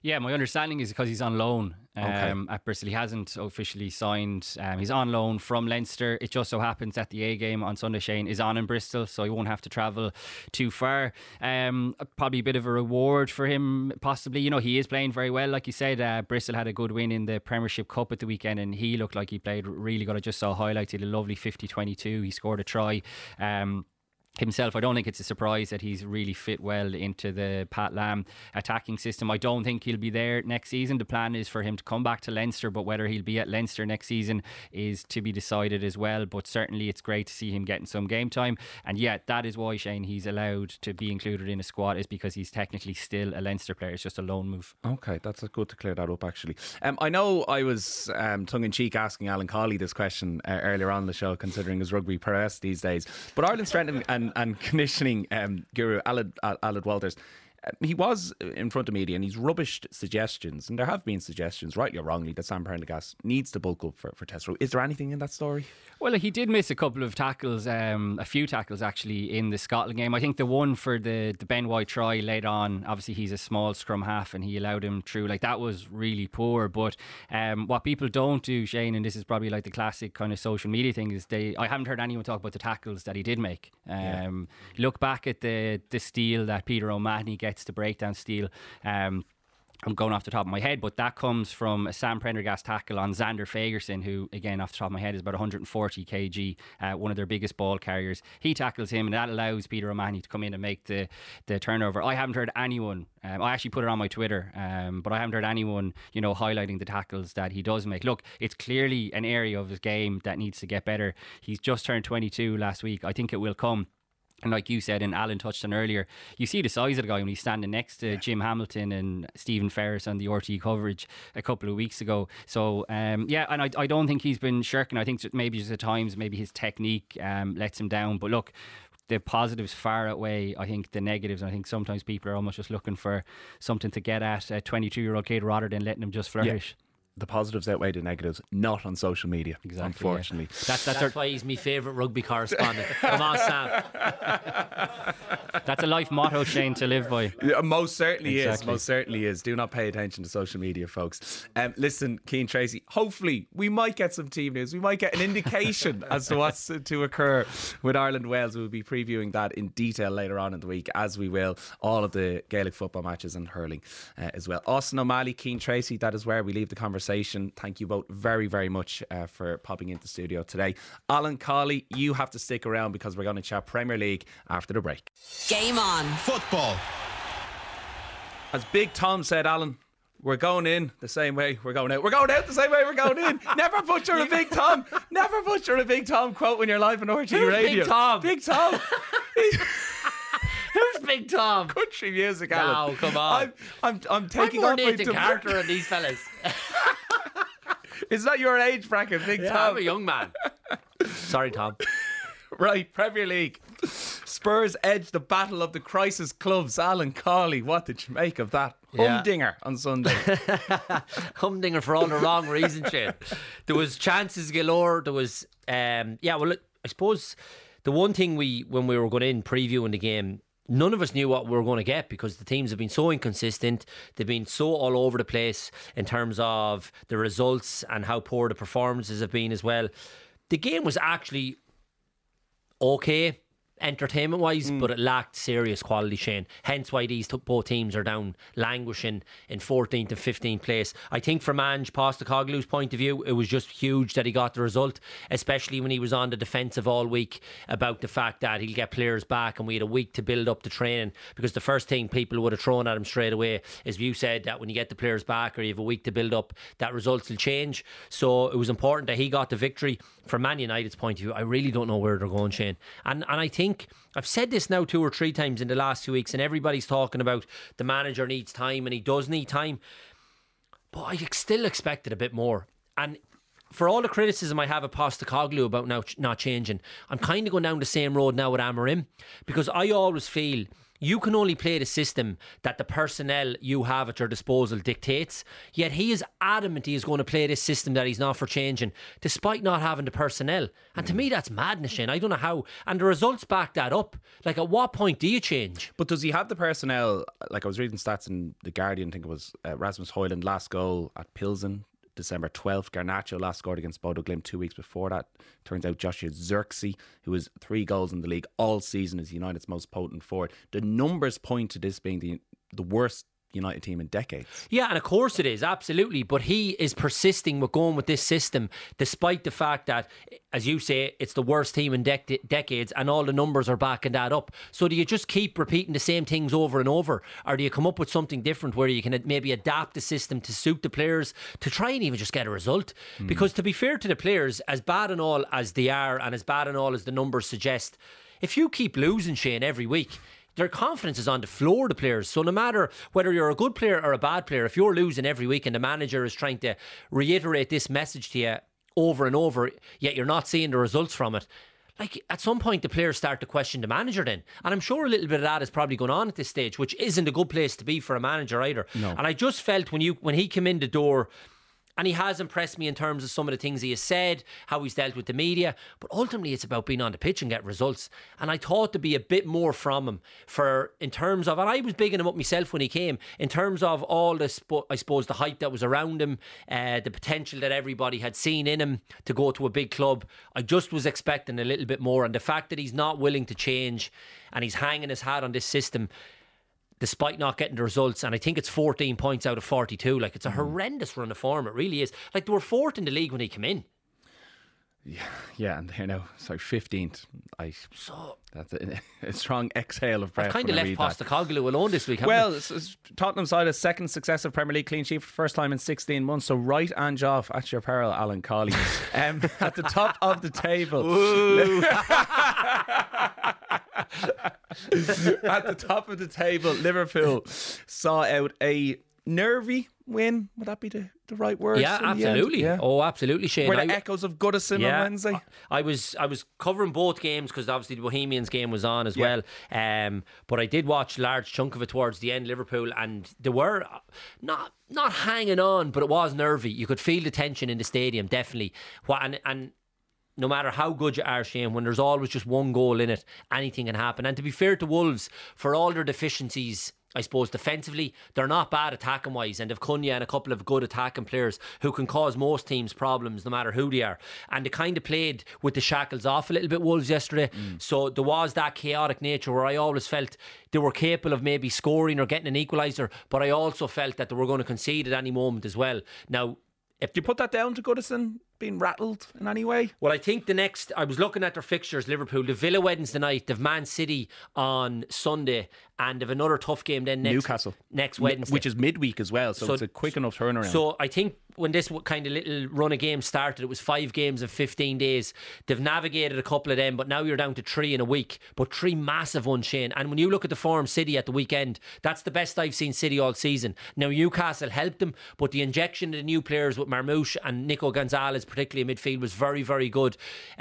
A: Yeah, my understanding is because he's on loan at Bristol. He hasn't officially signed. He's on loan from Leinster. It just so happens that the A game on Sunday, Shane, is on in Bristol, so he won't have to travel too far. Probably a bit of a reward for him, possibly. You know, he is playing very well. Like you said, Bristol had a good win in the Premiership Cup at the weekend, and he looked like he played really good. I just saw highlights. He had a lovely 50-22. He scored a try. Himself, I don't think it's a surprise that he's really fit well into the Pat Lam attacking system. I don't think he'll be there next season. The plan is for him to come back to Leinster, but whether he'll be at Leinster next season is to be decided as well. But certainly it's great to see him getting some game time. And yeah, that is why, Shane, he's allowed to be included in a squad, is because he's technically still a Leinster player. It's just a loan move.
C: Okay, that's good to clear that up, actually. I know I was tongue-in-cheek asking Alan Cawley this question earlier on in the show, considering his rugby prowess these days. But Ireland's strength and conditioning guru Aled Walters, he was in front of media and he's rubbished suggestions, and there have been suggestions, rightly or wrongly, that Sam Prendergast needs to bulk up for Test row. Is there anything in that story?
A: Well, he did miss a couple of tackles, a few tackles actually, in the Scotland game. I think the one for the Ben White try late on, obviously he's a small scrum half and he allowed him through, like that was really poor. But what people don't do, Shane, and this is probably like the classic kind of social media thing, is I haven't heard anyone talk about the tackles that he did make. Look back at the steal that Peter O'Mahony gets, the breakdown steal. I'm going off the top of my head, but that comes from a Sam Prendergast tackle on Xander Fagerson, who, again, off the top of my head, is about 140 kg, one of their biggest ball carriers. He tackles him, and that allows Peter O'Mahony to come in and make the turnover. I haven't heard anyone, I actually put it on my Twitter, but I haven't heard anyone, highlighting the tackles that he does make. Look, it's clearly an area of his game that needs to get better. He's just turned 22 last week. I think it will come. And like you said, and Alan touched on earlier, you see the size of the guy when he's standing next to Jim Hamilton and Stephen Ferris on the RT coverage a couple of weeks ago. So, and I don't think he's been shirking. I think maybe just at times, maybe his technique lets him down. But look, the positives far outweigh, I think, the negatives. And I think sometimes people are almost just looking for something to get at a 22-year-old kid rather than letting him just flourish.
C: Yeah. The positives outweigh the negatives, not on social media, exactly, unfortunately.
A: Yeah.
E: That's why he's my favourite rugby correspondent. Come on, Sam.
A: That's a life motto, Shane, to live by.
C: Yeah, most certainly is. Most certainly is. Do not pay attention to social media, folks. Listen, Cian Treacy, hopefully we might get some team news. We might get an indication as to what's to occur with Ireland-Wales. We'll be previewing that in detail later on in the week, as we will all of the Gaelic football matches and hurling as well. Austin O'Malley, Cian Treacy, that is where we leave the conversation. Thank you both very, very much for popping into the studio today. Alan Cawley, you have to stick around because we're going to chat Premier League after the break.
B: Game on.
F: Football.
C: As Big Tom said, Alan, we're going in the same way we're going out. We're going out the same way we're going in. Never butcher a Big Tom. Never butcher a Big Tom quote when you're live on RT Radio.
E: Big Tom?
C: Big Tom.
E: Who's Big Tom?
C: Country music, Alan.
E: No, come on.
C: I'm taking
E: I'm
C: off
E: more
C: my
E: Nathan Carter and these fellas.
C: It's not your age bracket, Big Tom.
E: I'm a young man. Sorry, Tom.
C: Right, Premier League. Spurs edge the battle of the crisis clubs. Alan Cawley, what did you make of that humdinger on Sunday?
E: Humdinger for all the wrong reasons, Shane. There was chances galore. There was, look, I suppose the one thing when we were going in previewing the game, none of us knew what we were going to get because the teams have been so inconsistent. They've been so all over the place in terms of the results and how poor the performances have been as well. The game was actually okay, entertainment wise, but it lacked serious quality, Shane. Hence why these both teams are down languishing in 14th and 15th place. I think from Ange Postecoglou's point of view, it was just huge that he got the result, especially when he was on the defensive all week about the fact that he'll get players back and we had a week to build up the training, because the first thing people would have thrown at him straight away is you said that when you get the players back or you have a week to build up, that results will change. So it was important that he got the victory. From Man United's point of view, I really don't know where they're going, Shane. And I think I've said this now 2 or 3 times in the last 2 weeks, and everybody's talking about the manager needs time, and he does need time. But I still expected a bit more. And for all the criticism I have of Postecoglou about now not changing, I'm kind of going down the same road now with Amorim, because I always feel you can only play the system that the personnel you have at your disposal dictates. Yet he is adamant he is going to play this system that he's not for changing, despite not having the personnel. And to me, that's madness, Shane. I don't know how. And the results back that up. Like, at what point do you change?
C: But does he have the personnel? Like, I was reading stats in The Guardian, I think it was Rasmus Højlund last goal at Pilsen, December 12th. Garnacho last scored against Bodo Glimt 2 weeks before that. Turns out Joshua Zirkzee, who has 3 goals in the league all season, is United's most potent forward. The numbers point to this being the worst United team in decades.
E: Yeah, and of course it is, absolutely. But he is persisting with going with this system, despite the fact that, as you say, it's the worst team in decades, and all the numbers are backing that up. So do you just keep repeating the same things over and over, or do you come up with something different where you can maybe adapt the system to suit the players to try and even just get a result? Because to be fair to the players, as bad and all as they are, and as bad and all as the numbers suggest, if you keep losing, Shane, every week, their confidence is on the floor, the players. So no matter whether you're a good player or a bad player, if you're losing every week and the manager is trying to reiterate this message to you over and over, yet you're not seeing the results from it, like, at some point the players start to question the manager then. And I'm sure a little bit of that is probably going on at this stage, which isn't a good place to be for a manager either.
C: No.
E: And I just felt when he came in the door, and he has impressed me in terms of some of the things he has said, how he's dealt with the media. But ultimately, it's about being on the pitch and get results. And I thought there'd be a bit more from him in terms of, and I was bigging him up myself when he came, in terms of all this, I suppose, the hype that was around him, the potential that everybody had seen in him to go to a big club. I just was expecting a little bit more. And the fact that he's not willing to change and he's hanging his hat on this system, despite not getting the results, and I think it's 14 points out of 42. Like, it's a horrendous run of form. It really is. Like, they were 4th in the league when he came in.
C: Yeah, and they're now 15th. That's a strong exhale of breath.
E: I've kind of left Postecoglou alone this week.
C: Well, it's Tottenham side a second successive Premier League clean sheet for the first time in 16 months. So right and off at your peril, Alan Colley. At the top of the table. At the top of the table, Liverpool saw out a nervy win. Would that be the right word?
E: Yeah, absolutely. Yeah. Oh, absolutely, Shane.
C: Were the echoes of Goodison on Wednesday?
E: I was covering both games because obviously the Bohemians game was on as well. But I did watch a large chunk of it towards the end, Liverpool, and they were not hanging on, but it was nervy. You could feel the tension in the stadium, definitely. And no matter how good you are, Shane, when there's always just one goal in it, anything can happen. And to be fair to Wolves, for all their deficiencies, I suppose defensively, they're not bad attacking wise, and they've Cunha and a couple of good attacking players who can cause most teams problems no matter who they are. And they kind of played with the shackles off a little bit, Wolves, yesterday. So there was that chaotic nature where I always felt they were capable of maybe scoring or getting an equaliser, but I also felt that they were going to concede at any moment as well. Now, if
C: do you put that down to Goodison being rattled in any way?
E: Well, I think I was looking at their fixtures, Liverpool, the Villa Wednesday night, they've Man City on Sunday, and they've another tough game then
C: Newcastle
E: next Wednesday,
C: which is midweek as well, so it's a quick enough turnaround.
E: So I think when this kind of little run of games started, it was 5 games in 15 days. They've navigated a couple of them, but now you're down to 3 in a week, but 3 massive ones, Shane. And when you look at the form City at the weekend, that's the best I've seen City all season. Now Newcastle helped them, but the injection of the new players with Marmoush and Nico Gonzalez, particularly in midfield, was very, very good.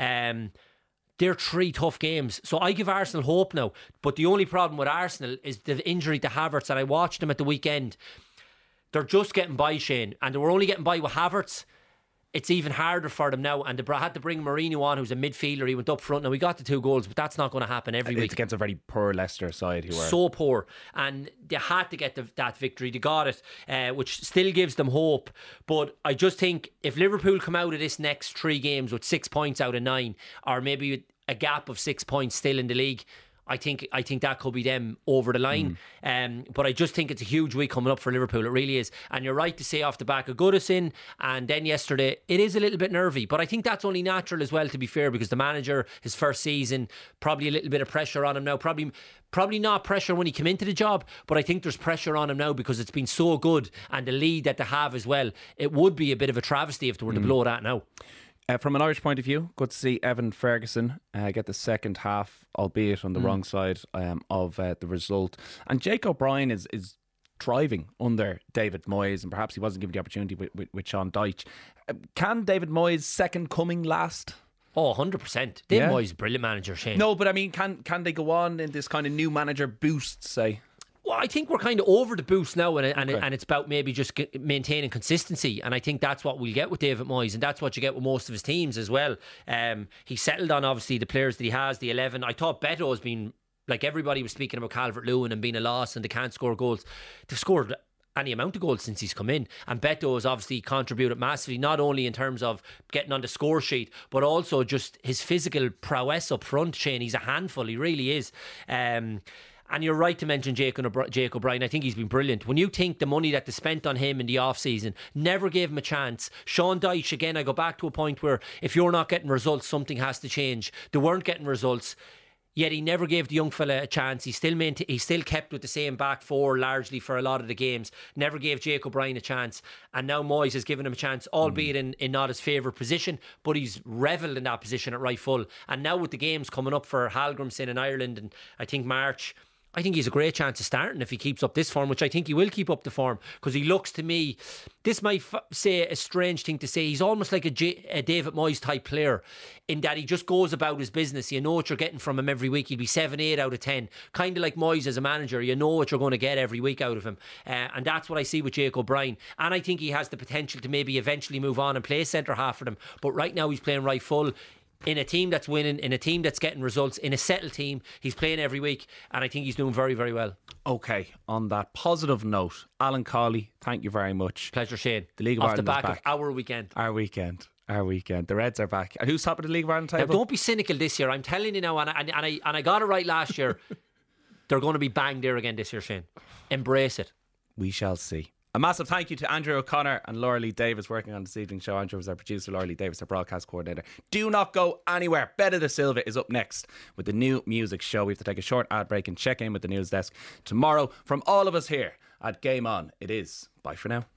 E: They're 3 tough games. So I give Arsenal hope now. But the only problem with Arsenal is the injury to Havertz. And I watched them at the weekend. They're just getting by, Shane. And they were only getting by with Havertz. It's even harder for them now. And they had to bring Mourinho on, who's a midfielder. He went up front. Now, we got the 2 goals, but that's not going to happen every week.
C: It's against a very poor Leicester side who are
E: so poor. And they had to get that victory. They got it, which still gives them hope. But I just think if Liverpool come out of this next 3 games with 6 points out of 9, or maybe a gap of 6 points still in the league, I think that could be them over the line. But I just think it's a huge week coming up for Liverpool. It really is. And you're right to say off the back of Goodison, and then yesterday, it is a little bit nervy. But I think that's only natural as well, to be fair, because the manager, his first season, probably a little bit of pressure on him now. Probably not pressure when he came into the job, but I think there's pressure on him now because it's been so good, and the lead that they have as well. It would be a bit of a travesty if they were to blow that now.
C: From an Irish point of view, good to see Evan Ferguson get the second half, albeit on the wrong side of the result. And Jake O'Brien is thriving under David Moyes, and perhaps he wasn't given the opportunity with Sean Dyche. Can David Moyes' second coming last?
E: Oh, 100%. David Moyes is a brilliant manager, Shane.
C: No, but I mean, can they go on in this kind of new manager boost, say?
E: Well, I think we're kind of over the boost now, and it's about maybe just maintaining consistency. And I think that's what we'll get with David Moyes, and that's what you get with most of his teams as well. He settled on, obviously, the players that he has, the 11. I thought Beto has been, like everybody was speaking about Calvert-Lewin and being a loss and they can't score goals. They've scored any amount of goals since he's come in, and Beto has obviously contributed massively, not only in terms of getting on the score sheet but also just his physical prowess up front. Shane, he's a handful, he really is. And you're right to mention Jake O'Brien. I think he's been brilliant. When you think the money that they spent on him in the off-season, never gave him a chance. Sean Dyche, again, I go back to a point where if you're not getting results, something has to change. They weren't getting results, yet he never gave the young fella a chance. He still kept with the same back four largely for a lot of the games. Never gave Jake O'Brien a chance. And now Moyes has given him a chance, albeit in not his favourite position, but he's revelled in that position at right full. And now with the games coming up for Hallgrimsson in Ireland and I think March, I think he's a great chance of starting if he keeps up this form, which I think he will keep up the form, because he looks to me, this might say a strange thing to say, he's almost like a David Moyes type player in that he just goes about his business. You know what you're getting from him every week. He'll be 7, 8 out of 10. Kind of like Moyes as a manager. You know what you're going to get every week out of him. And that's what I see with Jake O'Brien. And I think he has the potential to maybe eventually move on and play centre half for them. But right now he's playing right full. In a team that's winning, in a team that's getting results, in a settled team, he's playing every week, and I think he's doing very, very well.
C: Okay, on that positive note, Alan Cawley, thank you very much.
E: Pleasure, Shane.
C: The League of
E: Off
C: Ireland
E: the back
C: is back.
E: of our weekend.
C: Our weekend. The Reds are back. And who's top of the League of Ireland
E: Now,
C: table?
E: don't be cynical this year. I'm telling you now, and I got it right last year. They're going to be bang there again this year, Shane. Embrace it.
C: We shall see. A massive thank you to Andrew O'Connor and Laura Lee Davis working on this evening's show. Andrew was our producer, Laura Lee Davis our broadcast coordinator. Do not go anywhere. Betta da Silva is up next with the new music show. We have to take a short ad break and check in with the news desk tomorrow. From all of us here at Game On, it is bye for now.